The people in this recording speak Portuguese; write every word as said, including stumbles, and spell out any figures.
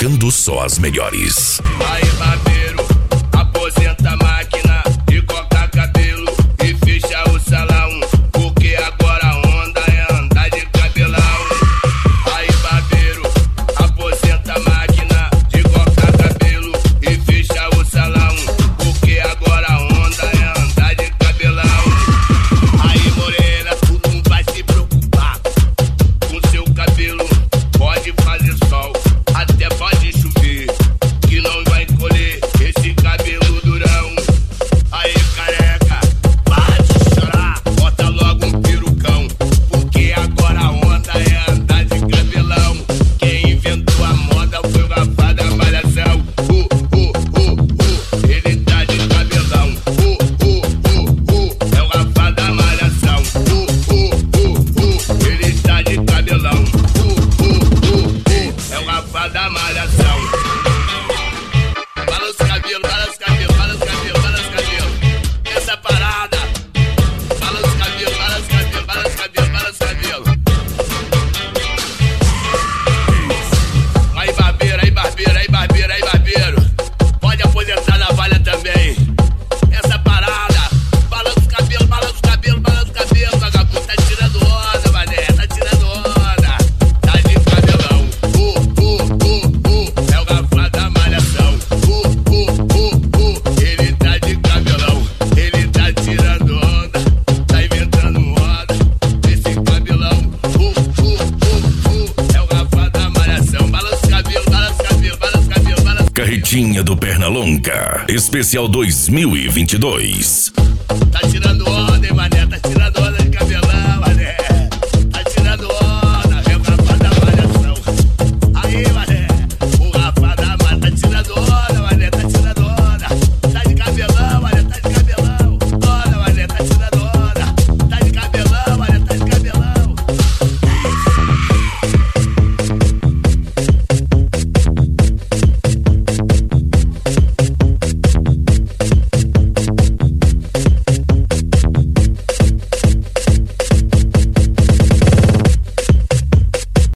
tocando só as melhores. Aí, barbeiro, aposenta a máquina de cortar cabelo e fecha o salão, porque agora a onda é andar de cabelão. Aí, barbeiro, aposenta a máquina de cortar cabelo e fecha o salão, porque agora a onda é andar de cabelão. Aí, morena, tu não vai se preocupar com seu cabelo, pode fazer sol, até pode chover, que não vai colher esse cabelo durão. Aí, careca, para de chorar, bota logo um perucão, porque agora a onda é andar de cabelão. Quem inventou a moda foi o Rafa da Malhação. Uh, uh, uh, uh, ele tá de cabelão. Uh, uh, uh, uh, é o Rafa da Malhação. Uh, uh, uh, uh, ele tá de cabelão. Uh, uh, uh, uh, é o Rafa da Malhação. Balança o cabelo, balança o cabelo, balança o cabelo, balança o cabelo. Essa parada. Balança o cabelo, balança o cabelo, balança o cabelo, balança o cabelo. Aí, barbeiro, aí, barbeiro, aí, barbeiro, aí, barbeiro. Pode aposentar na valha também. Essa parada. Balança o cabelo, balança o cabelo, balança o cabelo. Vagabundo tá tirando onda, mané, tá tirando onda. Tá de cabelão. Uh, uh, uh, uh, é o Rafa da Malhação. Uh, uh, uh, uh, ele tá de cabelão. Ele tá tirando onda, tá inventando moda. Esse cabelão. Uh, uh, uh, uh, é o Rafa da Malhação. Balança o cabelo, balança o cabelo, balança o cabelo, balança o cabelo. Carretinha do Pernalonga, especial dois mil e vinte e dois. Tá tirando onda, hein, mané, tá tirando onda.